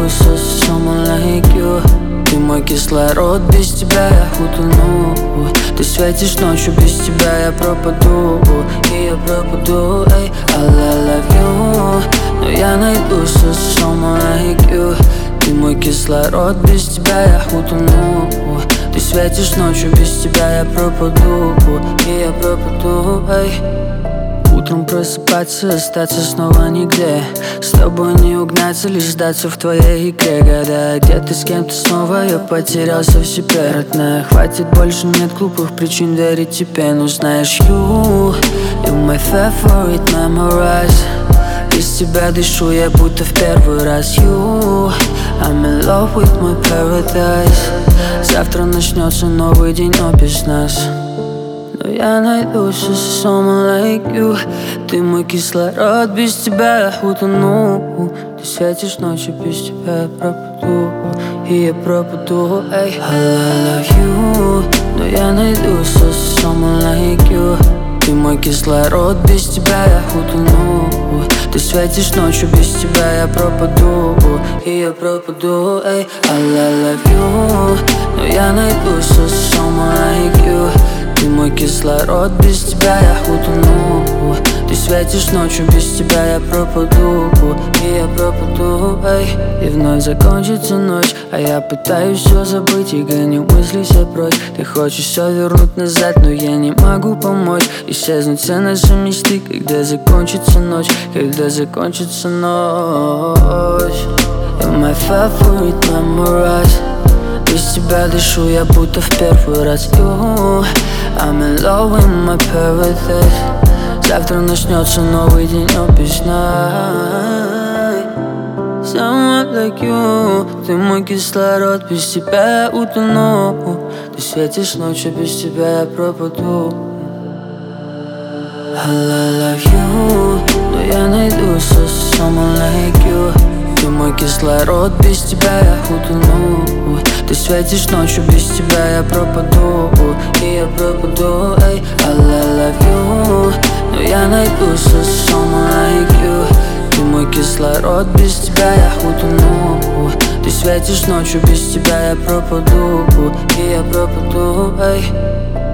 найду someone like you. Ты мой кислород, без тебя я утону. Ты светишь ночью, без тебя я пропаду. И я пропаду, эй, I love you. Но я найду someone like you. Ты мой кислород, без тебя я утону. Ты светишь ночью, без тебя я пропаду. И я пропаду, эй. Утром просыпаться, остаться снова нигде. С тобой не угнаться, лишь сдаться в твоей игре. Когда где-то с кем-то снова я потерялся в себе. Родная, хватит, больше нет глупых причин верить тебе. Но знаешь, you my favorite memorize. Без тебя дышу я будто в первый раз. You, I'm in love with my paradise. Завтра начнется новый день, но без нас. Но я найду someone like you. Ты мой кислород, без тебя я утону. Ты светишь ночью, без тебя я пропаду. И я пропаду, эй, I love you. Но я найду someone like you. Ты мой кислород, без тебя я утону. Ты светишь ночью, без тебя я пропаду. И я пропаду, эй, I love you. Но я найду someone like you. Ты мой кислород, без тебя я утону. Ты светишь ночью, без тебя я пропаду. И я пропаду, эй. И вновь закончится ночь, а я пытаюсь все забыть и гоню мысли все прочь. Ты хочешь все вернуть назад, но я не могу помочь. Исчезнут все наши мечты, когда закончится ночь. Когда закончится ночь. You're my favorite memorize. Без тебя дышу я будто в первый раз. You, I'm in love with my paradise. Завтра начнется новый день, но без нас. Someone like you. Ты мой кислород, без тебя я утону. Ты светишь ночью, без тебя я пропаду. I love you. Но я найду someone like you. Ты мой кислород, без тебя я утону. Ты светишь ночью, без тебя я пропаду. И я пропаду, эй, I love you. Но я найду someone like you. Ты мой кислород, без тебя я утону. Ты светишь ночью, без тебя я пропаду. И я пропаду, эй.